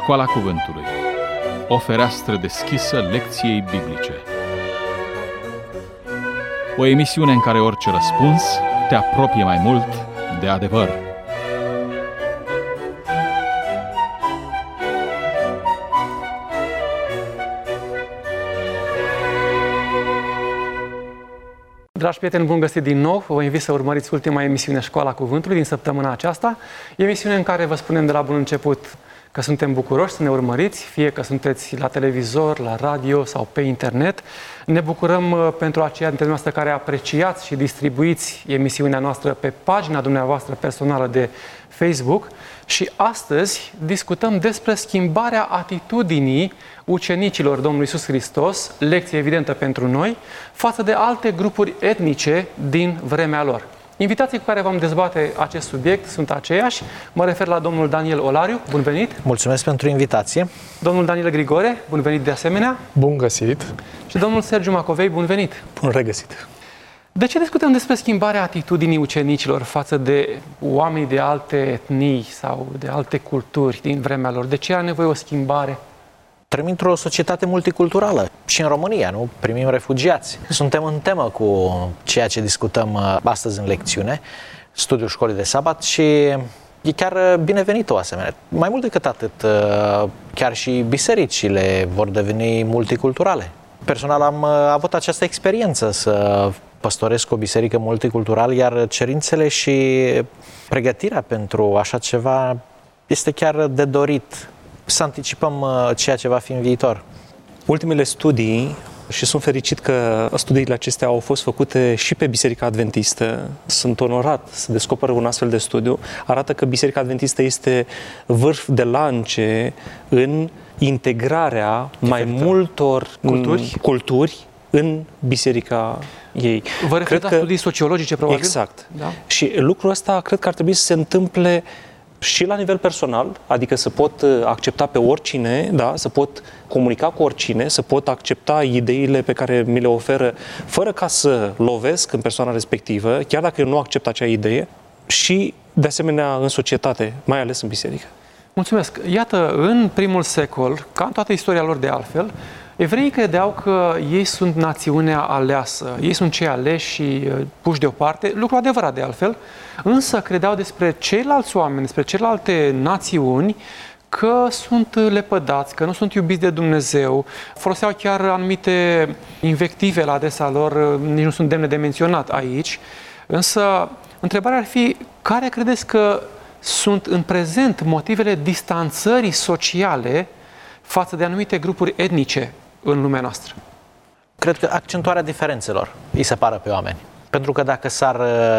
Școala Cuvântului. O fereastră deschisă lecției biblice. O emisiune în care orice răspuns te apropie mai mult de adevăr. Dragi prieteni, bun găsit din nou! Vă invit să urmăriți ultima emisiune Școala Cuvântului din săptămâna aceasta. Emisiune în care vă spunem de la bun început că suntem bucuroși să ne urmăriți, fie că sunteți la televizor, la radio sau pe internet. Ne bucurăm pentru aceia dintre noastre care apreciați și distribuiți emisiunea noastră pe pagina dumneavoastră personală de Facebook. Și astăzi discutăm despre schimbarea atitudinii ucenicilor Domnului Iisus Hristos, lecție evidentă pentru noi, față de alte grupuri etnice din vremea lor. Invitații cu care vom dezbate acest subiect sunt aceiași. Mă refer la domnul Daniel Olariu. Bun venit! Mulțumesc pentru invitație! Domnul Daniel Grigore. Bun venit de asemenea! Bun găsit! Și domnul Sergiu Macovei. Bun venit! Bun regăsit! De ce discutăm despre schimbarea atitudinii ucenicilor față de oamenii de alte etnii sau de alte culturi din vremea lor? De ce era nevoie o schimbare? Trăim într-o societate multiculturală și în România, nu? Primim refugiați. Suntem în temă cu ceea ce discutăm astăzi în lecțiune, studiul școlii de sabat, și e chiar binevenit o asemenea. Mai mult decât atât, chiar și bisericile vor deveni multiculturale. Personal am avut această experiență să păstoresc o biserică multiculturală, iar cerințele și pregătirea pentru așa ceva este chiar de dorit. Să anticipăm ceea ce va fi în viitor. Ultimele studii, și sunt fericit că studiile acestea au fost făcute și pe Biserica Adventistă, sunt onorat să descoper un astfel de studiu, arată că Biserica Adventistă este vârf de lance în integrarea mai multor culturi în biserica ei. Vă referiți la studii sociologice, probabil? Exact. Da? Și lucrul ăsta cred că ar trebui să se întâmple și la nivel personal, adică să pot accepta pe oricine, da, să pot comunica cu oricine, să pot accepta ideile pe care mi le oferă fără ca să lovesc în persoana respectivă, chiar dacă eu nu accept acea idee, și de asemenea în societate, mai ales în biserică. Mulțumesc! Iată, în primul secol, ca în toată istoria lor de altfel, evreii credeau că ei sunt națiunea aleasă, ei sunt cei aleși și puși deoparte, lucru adevărat de altfel, însă credeau despre ceilalți oameni, despre celelalte națiuni, că sunt lepădați, că nu sunt iubiți de Dumnezeu, foloseau chiar anumite invective la adresa lor, nici nu sunt demne de menționat aici, însă întrebarea ar fi, care credeți că sunt în prezent motivele distanțării sociale față de anumite grupuri etnice în lumea noastră? Cred că accentuarea diferențelor îi separă pe oameni. Pentru că dacă s-ar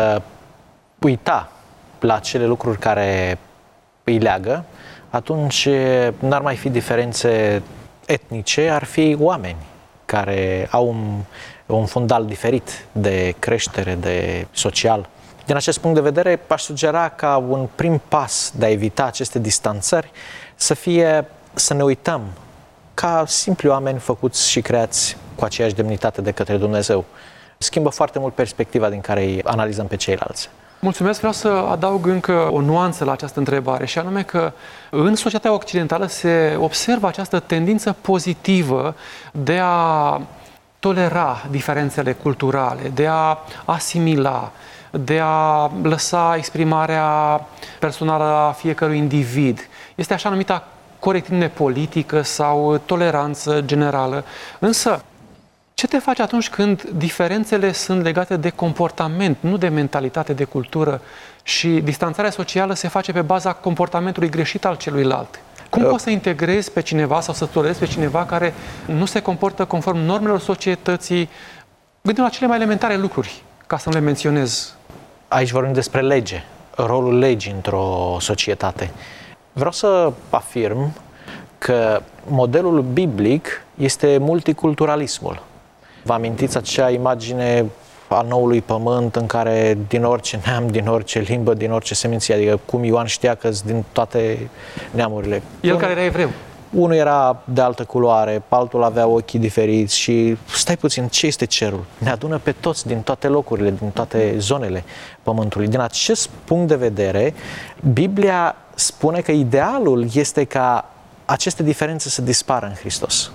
uita la acele lucruri care îi leagă, atunci n-ar mai fi diferențe etnice, ar fi oameni care au un fundal diferit de creștere, de social. Din acest punct de vedere, aș sugera ca un prim pas de a evita aceste distanțări să fie să ne uităm ca simpli oameni făcuți și creați cu aceeași demnitate de către Dumnezeu. Schimbă foarte mult perspectiva din care îi analizăm pe ceilalți. Mulțumesc, vreau să adaug încă o nuanță la această întrebare, și anume că în societatea occidentală se observă această tendință pozitivă de a tolera diferențele culturale, de a asimila, de a lăsa exprimarea personală a fiecărui individ. Este așa numita corectitudine politică sau toleranță generală. Însă, ce te faci atunci când diferențele sunt legate de comportament, nu de mentalitate, de cultură, și distanțarea socială se face pe baza comportamentului greșit al celuilalt? Cum poți să integrezi pe cineva sau să tolerezi pe cineva care nu se comportă conform normelor societății? Gândim la cele mai elementare lucruri, ca să nu le menționez. Aici vorbim despre lege, rolul legii într-o societate. Vreau să afirm că modelul biblic este multiculturalismul. Vă amintiți acea imagine a noului pământ în care din orice neam, din orice limbă, din orice seminție, adică cum Ioan știa că din toate neamurile. El care era evreu. Unul era de altă culoare, altul avea ochii diferiți și stai puțin, ce este cerul? Ne adună pe toți din toate locurile, din toate zonele pământului. Din acest punct de vedere, Biblia spune că idealul este ca aceste diferențe să dispară în Hristos.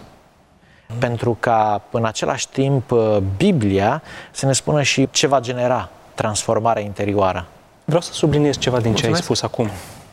Pentru ca în același timp Biblia să ne spună și ce va genera transformarea interioară. Vreau să subliniez ceva din ce ai spus acum.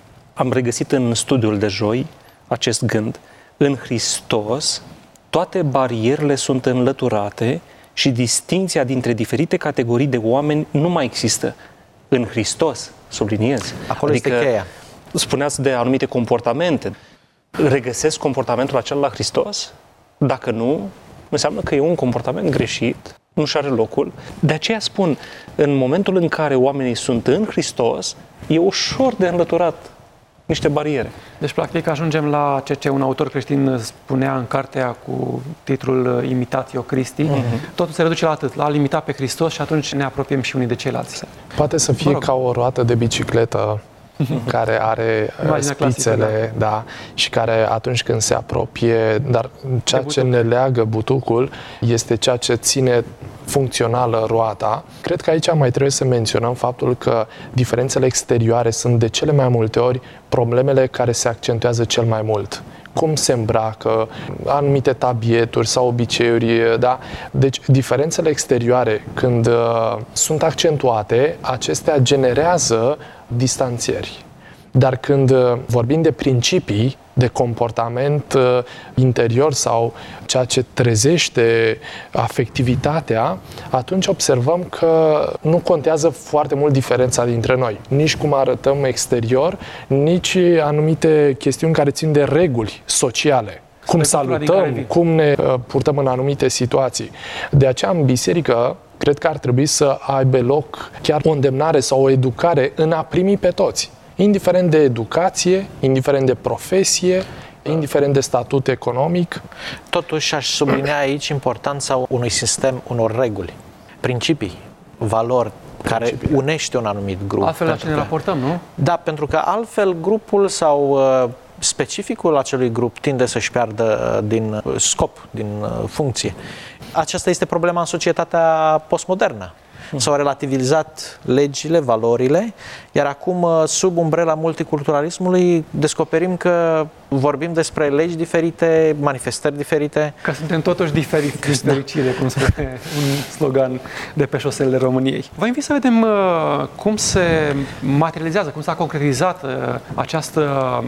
Am regăsit în studiul de joi acest gând. În Hristos toate barierele sunt înlăturate și distincția dintre diferite categorii de oameni nu mai există. În Hristos, subliniez. Acolo este cheia. Spuneați de anumite comportamente. Regăsesc comportamentul acela la Hristos? Dacă nu, înseamnă că e un comportament greșit, nu și are locul. De aceea spun, în momentul în care oamenii sunt în Hristos, e ușor de înlăturat niște bariere. Deci, practic, ajungem la ceea ce un autor creștin spunea în cartea cu titlul Imitatio Christi. Totul se reduce la atât, la a imita pe Hristos și atunci ne apropiem și unii de ceilalți. Poate să fie ca o roată de bicicletă care are spițele, da, și care atunci când se apropie, dar ceea ce ne leagă butucul este ceea ce ține funcțională roata. Cred că aici mai trebuie să menționăm faptul că diferențele exterioare sunt de cele mai multe ori problemele care se accentuează cel mai mult. Cum se îmbracă, anumite tabieturi sau obiceiuri, da? Deci, diferențele exterioare, când sunt accentuate, acestea generează distanțieri. Dar când vorbim de principii, de comportament interior sau ceea ce trezește afectivitatea, atunci observăm că nu contează foarte mult diferența dintre noi. Nici cum arătăm exterior, nici anumite chestiuni care țin de reguli sociale. Cum salutăm, cum ne purtăm în anumite situații. De aceea, în biserică, cred că ar trebui să aibă loc chiar o îndemnare sau o educare în a primi pe toți. Indiferent de educație, indiferent de profesie, indiferent de statut economic. Totuși aș sublinia aici importanța unui sistem, unor reguli, principii, valori care unește un anumit grup. Altfel la ce ne raportăm, nu? Da, pentru că altfel grupul sau specificul acelui grup tinde să-și piardă din scop, din funcție. Aceasta este problema în societatea postmodernă. S-au relativizat legile, valorile, iar acum, sub umbrela multiculturalismului, descoperim că vorbim despre legi diferite, manifestări diferite. Că suntem totuși diferiți, din fericire, cum spune un slogan de pe șoselele României. Vă invit să vedem cum se materializează, cum s-a concretizat această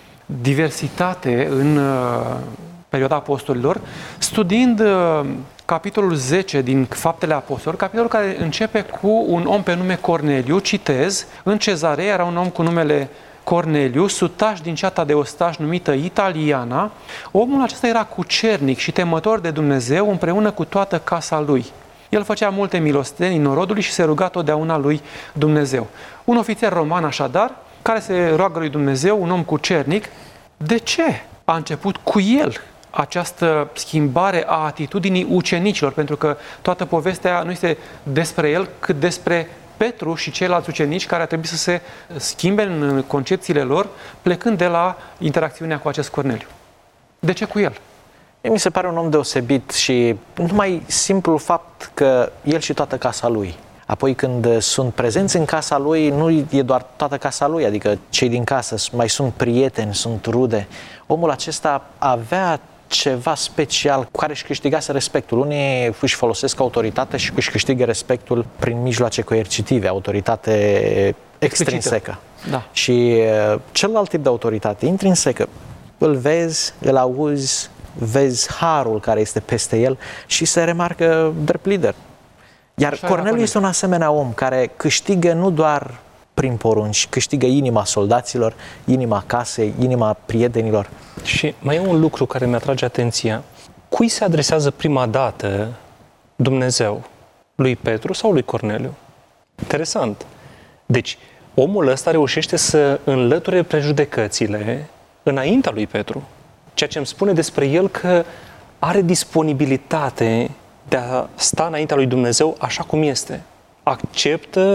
diversitate în perioada apostolilor, studiind capitolul 10 din Faptele Apostolilor, capitolul care începe cu un om pe nume Corneliu, citez, în Cezarea era un om cu numele Corneliu, sutaș din ceata de ostași numită Italiana. Omul acesta era cucernic și temător de Dumnezeu împreună cu toată casa lui. El făcea multe milostenii norodului și se ruga totdeauna lui Dumnezeu. Un ofițer roman, așadar, care se roagă lui Dumnezeu, un om cucernic. De ce a început cu el această schimbare a atitudinii ucenicilor? Pentru că toată povestea nu este despre el, cât despre Petru și ceilalți ucenici care ar trebui să se schimbe în concepțiile lor, plecând de la interacțiunea cu acest Corneliu. De ce cu el? Mi se pare un om deosebit și numai simplul fapt că el și toată casa lui. Apoi când sunt prezenți în casa lui, nu e doar toată casa lui, adică cei din casă, mai sunt prieteni, sunt rude. Omul acesta avea ceva special cu care își câștigase respectul. Unii își folosesc autoritate și își câștigă respectul prin mijloace coercitive, autoritate extrinsecă. Da. Și celălalt tip de autoritate, intrinsecă, îl vezi, îl auzi, vezi harul care este peste el și se remarcă drept lider. Iar Corneliu este un asemenea om care câștigă nu doar prin porunci, câștigă inima soldaților, inima casei, inima prietenilor. Și mai e un lucru care mi-atrage atenția. Cui se adresează prima dată Dumnezeu? Lui Petru sau lui Corneliu? Interesant. Deci, omul ăsta reușește să înlăture prejudecățile înaintea lui Petru, ceea ce îmi spune despre el că are disponibilitate de a sta înaintea lui Dumnezeu așa cum este. Acceptă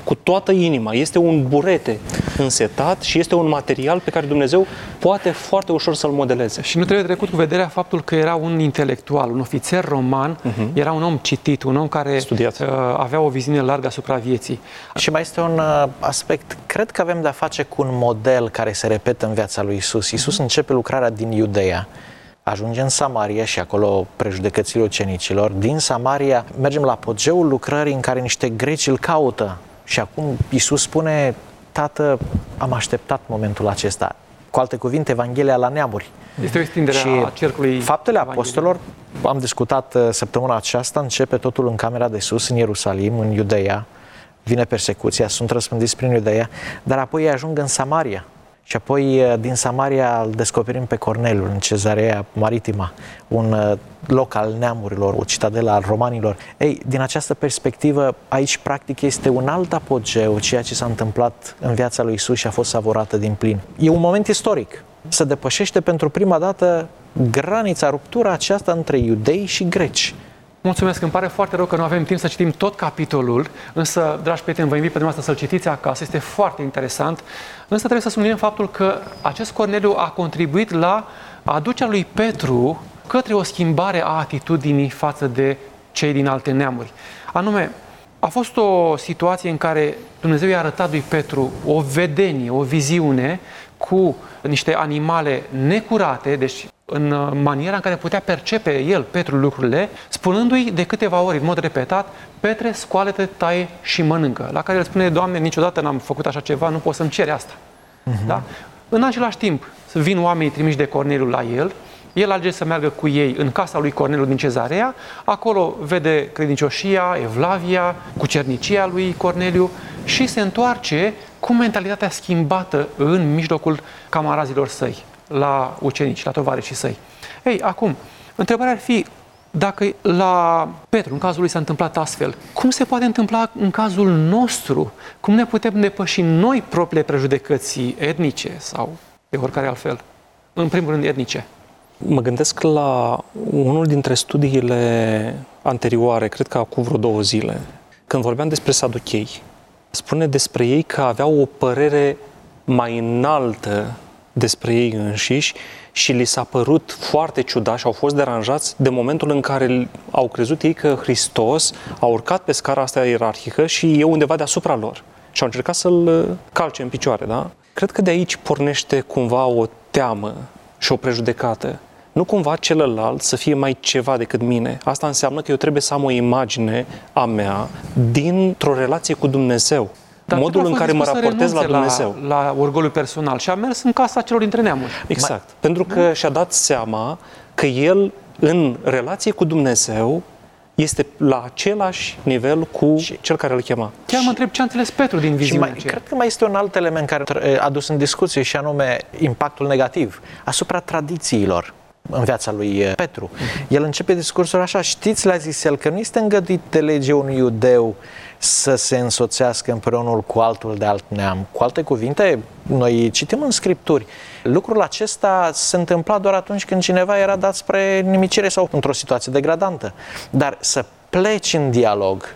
cu toată inima. Este un burete însetat și este un material pe care Dumnezeu poate foarte ușor să-l modeleze. Și nu trebuie trecut cu vederea faptul că era un intelectual, un ofițer roman, era un om citit, un om care avea o viziune largă asupra vieții. Și mai este un aspect, cred că avem de-a face cu un model care se repetă în viața lui Isus. Isus începe lucrarea din Iudeea, ajunge în Samaria și acolo prejudecățile ucenicilor. Din Samaria mergem la apogeul lucrării în care niște greci îl caută. Și acum Iisus spune, Tată, am așteptat momentul acesta. Cu alte cuvinte, Evanghelia la neamuri. Este o extindere a cercului. Faptele Apostolilor, am discutat săptămâna aceasta, începe totul în camera de sus, în Ierusalim, în Iudeea. Vine persecuția, sunt răspândiți prin Iudeea, dar apoi ei ajung în Samaria. Și apoi din Samaria îl descoperim pe Corneliu în Cezarea Maritima, un loc al neamurilor, o citadelă al romanilor. Ei, din această perspectivă, aici practic este un alt apogeu, ceea ce s-a întâmplat în viața lui Isus și a fost savurată din plin. E un moment istoric. Se depășește pentru prima dată granița, ruptura aceasta între iudei și greci. Mulțumesc, îmi pare foarte rău că nu avem timp să citim tot capitolul, însă, dragi prieteni, vă invit pe dumneavoastră să-l citiți acasă, este foarte interesant, însă trebuie să subliniem faptul că acest Corneliu a contribuit la aducerea lui Petru către o schimbare a atitudinii față de cei din alte neamuri. Anume, a fost o situație în care Dumnezeu i-a arătat lui Petru o vedenie, o viziune cu niște animale necurate, deci în maniera în care putea percepe el, Petru, lucrurile, spunându-i de câteva ori, în mod repetat, Petre, scoală-te, taie și mănâncă. La care el spune, Doamne, niciodată n-am făcut așa ceva, nu poți să-mi ceri asta. Da? În același timp, vin oamenii trimiși de Corneliu la el alege să meargă cu ei în casa lui Corneliu din Cezarea, acolo vede credincioșia, evlavia, cucernicia lui Corneliu și se întoarce cu mentalitatea schimbată în mijlocul camarazilor săi, la ucenici, la tovarășii săi. Ei, acum, întrebarea ar fi, dacă la Petru, în cazul lui, s-a întâmplat astfel, cum se poate întâmpla în cazul nostru? Cum ne putem depăși noi propriile prejudecăți etnice sau de oricare altfel? În primul rând, etnice. Mă gândesc la unul dintre studiile anterioare, cred că acum vreo 2 zile, când vorbeam despre saduchei. Spune despre ei că aveau o părere mai înaltă despre ei înșiși și li s-a părut foarte ciudat și au fost deranjați de momentul în care au crezut ei că Hristos a urcat pe scara asta ierarhică și e undeva deasupra lor. Și au încercat să-l calce în picioare, da? Cred că de aici pornește cumva o teamă și o prejudecată. Nu cumva celălalt să fie mai ceva decât mine. Asta înseamnă că eu trebuie să am o imagine a mea dintr-o relație cu Dumnezeu. Dar modul în care mă raportez la Dumnezeu. La orgoliul personal și a mers în casa celor dintre neamuri. Exact. Pentru că și-a dat seama că el, în relație cu Dumnezeu, este la același nivel cu cel care îl chema. Chiar mă întreb ce a înțeles Petru din viziunea aceea. Cred că mai este un alt element care a adus în discuție și anume impactul negativ asupra tradițiilor în viața lui Petru. El începe discursul așa, știți, le-a zis el, că nu este îngăduit de lege unui iudeu să se însoțească împreună cu altul de alt neam. Cu alte cuvinte, noi citim în Scripturi, lucrul acesta se întâmpla doar atunci când cineva era dat spre nimicire sau într-o situație degradantă. Dar să pleci în dialog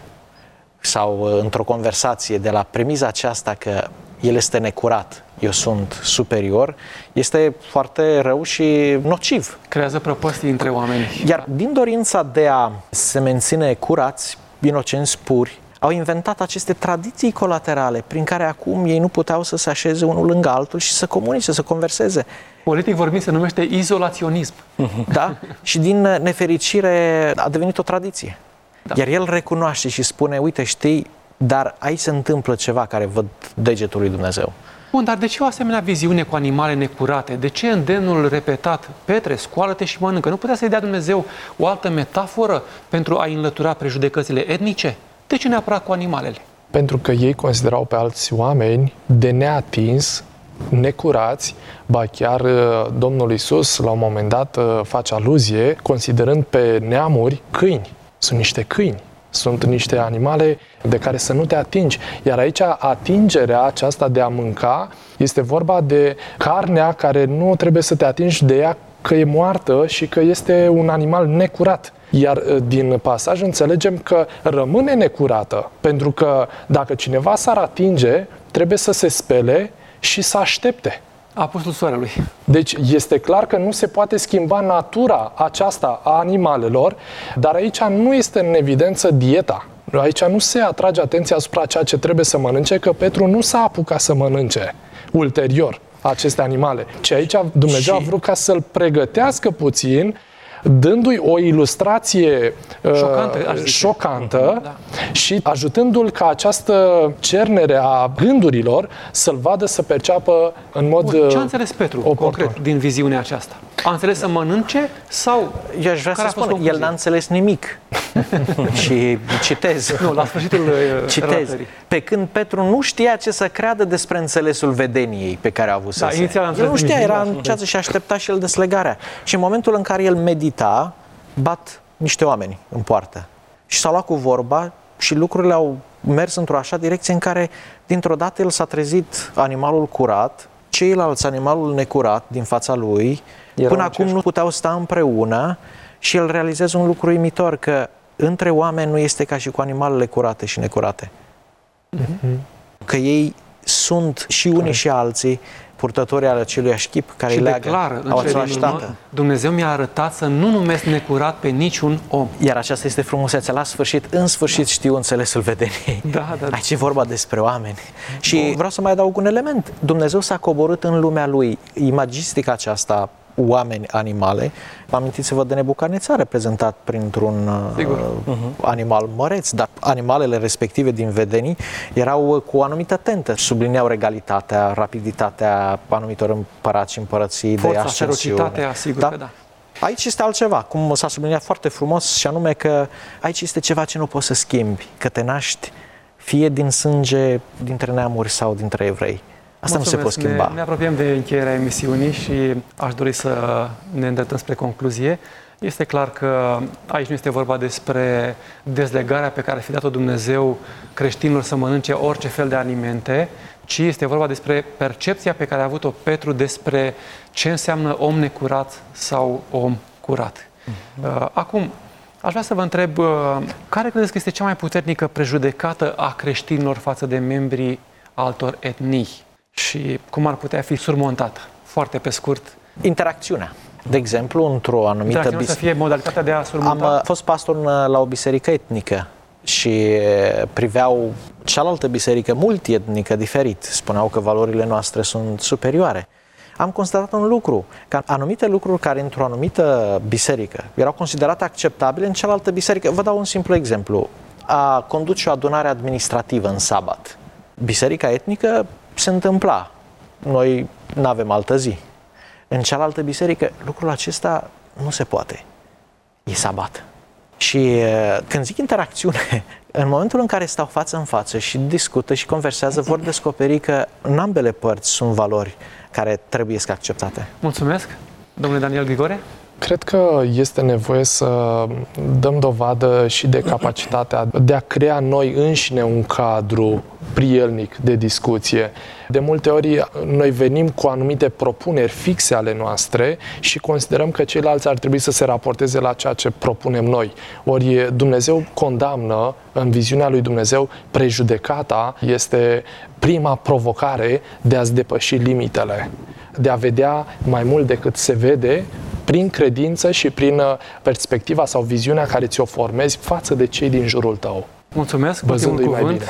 sau într-o conversație de la premiza aceasta că el este necurat, eu sunt superior, este foarte rău și nociv. Creează prăpăstii între oameni. Iar din dorința de a se menține curați, inocenți, puri, au inventat aceste tradiții colaterale prin care acum ei nu puteau să se așeze unul lângă altul și să comunice, să converseze. Politic vorbind se numește izolaționism. Da? Și din nefericire a devenit o tradiție. Da. Iar el recunoaște și spune, uite, știi, dar aici se întâmplă ceva care văd degetul lui Dumnezeu. Bun, dar de ce o asemenea viziune cu animale necurate? De ce îndemnul repetat, Petre, scoală-te și mănâncă? Nu putea să-i dea Dumnezeu o altă metaforă pentru a înlătura prejudecățile etnice? De ce neapărat cu animalele? Pentru că ei considerau pe alți oameni de neatins, necurați, ba chiar Domnul Iisus la un moment dat face aluzie considerând pe neamuri câini. Sunt niște câini. Sunt niște animale de care să nu te atingi. Iar aici atingerea aceasta de a mânca este vorba de carnea care nu trebuie să te atingi de ea că e moartă și că este un animal necurat. Iar din pasaj înțelegem că rămâne necurată, pentru că dacă cineva s-ar atinge, trebuie să se spele și să aștepte. Apostolul Soarelui. Deci este clar că nu se poate schimba natura aceasta a animalelor, dar aici nu este în evidență dieta. Aici nu se atrage atenția asupra ceea ce trebuie să mănânce, că Petru nu s-a apucat să mănânce ulterior aceste animale, ci aici Dumnezeu a vrut ca să-l pregătească puțin, dându-i o ilustrație șocantă și ajutându-l ca această cernere a gândurilor să-l vadă, să perceapă în mod Ce a înțeles Petru, concret, din viziunea aceasta? A înțeles să mănânce sau... Eu aș vrea să spun, el n-a înțeles nimic. Și citez. Nu, la sfârșitul relatării. Pe când Petru nu știa ce să creadă despre înțelesul vedeniei pe care a avut să se. El nu știa, era în ceață și aștepta și el deslegarea. Și în momentul în care el medita, bat niște oameni în poartă. Și s-au luat cu vorba și lucrurile au mers într-o așa direcție în care, dintr-o dată, el s-a trezit animalul curat, ceilalți animalul necurat din fața lui, până acum nu puteau sta împreună și el realizează un lucru uimitor, că între oameni nu este ca și cu animalele curate și necurate. Că ei sunt și unii și alții purtătorii ale acelui chip care îi leagă. Au același tată. Dumnezeu mi-a arătat să nu numesc necurat pe niciun om. Iar aceasta este frumusețea. La sfârșit, în sfârșit știu înțelesul vedeniei. Aici e vorba despre oameni. Și vreau să mai adaug un element. Dumnezeu s-a coborât în lumea lui. Imagistica aceasta, oameni, animale. Amintiți-vă de Nebucadnețar, reprezentat printr-un animal măreț, dar animalele respective din vedenii erau cu o anumită tentă. Sublineau regalitatea, rapiditatea anumitor împărați și împărății de ascensiune. Ferocitatea, sigur că da. Aici este altceva, cum s-a subliniat foarte frumos, și anume că aici este ceva ce nu poți să schimbi, că te naști fie din sânge dintre neamuri sau dintre evrei. Asta nu se poate schimba. Ne apropiem de încheierea emisiunii și aș dori să ne îndreptăm spre concluzie. Este clar că aici nu este vorba despre dezlegarea pe care ar fi dat-o Dumnezeu creștinilor să mănânce orice fel de alimente, ci este vorba despre percepția pe care a avut-o Petru despre ce înseamnă om necurat sau om curat. Acum, aș vrea să vă întreb, care credeți că este cea mai puternică prejudecată a creștinilor față de membrii altor etnii? Și cum ar putea fi surmontată? Foarte pe scurt. Interacțiunea. De exemplu, într-o anumită biserică. Să fie modalitatea de a surmonta? Am fost pastor la o biserică etnică și priveau cealaltă biserică multietnică diferit. Spuneau că valorile noastre sunt superioare. Am constatat un lucru, că anumite lucruri care într-o anumită biserică erau considerate acceptabile, în cealaltă biserică. Vă dau un simplu exemplu. A conduce o adunare administrativă în sabat. Biserica etnică se întâmpla. Noi nu avem altă zi. În cealaltă biserică, lucrul acesta nu se poate. E sabat. Și când zic interacțiune, în momentul în care stau față în față și discută și conversează, vor descoperi că în ambele părți sunt valori care trebuie să acceptate. Mulțumesc. Domnule Daniel Grigore? Cred că este nevoie să dăm dovadă și de capacitatea de a crea noi înșine un cadru prielnic de discuție. De multe ori noi venim cu anumite propuneri fixe ale noastre și considerăm că ceilalți ar trebui să se raporteze la ceea ce propunem noi. Ori Dumnezeu condamnă, în viziunea lui Dumnezeu, prejudecata este prima provocare de a-ți depăși limitele, de a vedea mai mult decât se vede, prin credință și prin perspectiva sau viziunea care ți-o formezi față de cei din jurul tău. Mulțumesc, ultimul cuvânt,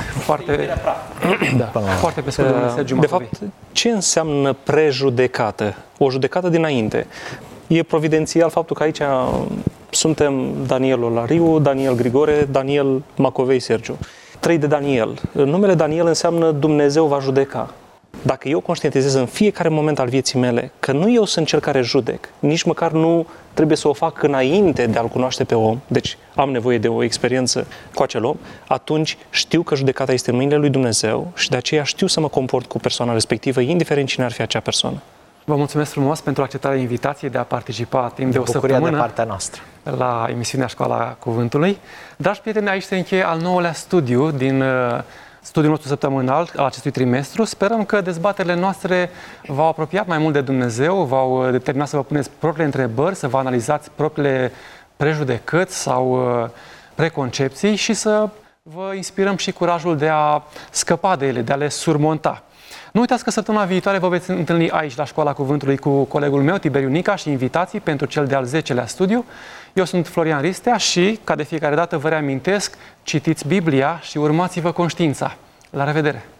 foarte pe scurt, domnule Sergiu Macovei. De fapt, ce înseamnă prejudecată? O judecată dinainte. E providențial faptul că aici suntem Daniel Olariu, Daniel Grigore, Daniel Macovei Sergiu. 3 de Daniel. Numele Daniel înseamnă Dumnezeu va judeca. Dacă eu conștientizez în fiecare moment al vieții mele că nu eu sunt cel care judec, nici măcar nu trebuie să o fac înainte de a-l cunoaște pe om, deci am nevoie de o experiență cu acel om, atunci știu că judecata este în mâinile lui Dumnezeu și de aceea știu să mă comport cu persoana respectivă, indiferent cine ar fi acea persoană. Vă mulțumesc frumos pentru acceptarea invitației de a participa timp de o săptămână de partea noastră la emisiunea Școala Cuvântului. Dragi prieteni, aici se încheie al 9-lea studiu din studiul nostru săptămânal al acestui trimestru. Sperăm că dezbaterile noastre v-au apropiat mai mult de Dumnezeu, v-au determinat să vă puneți propriile întrebări, să vă analizați propriile prejudecăți sau preconcepții și să vă inspirăm și curajul de a scăpa de ele, de a le surmonta. Nu uitați că săptămâna viitoare vă veți întâlni aici la Școala Cuvântului cu colegul meu, Tiberiu Nica, și invitații pentru cel de-al 10-lea studiu. Eu sunt Florian Ristea și, ca de fiecare dată, vă reamintesc, citiți Biblia și urmați-vă conștiința. La revedere!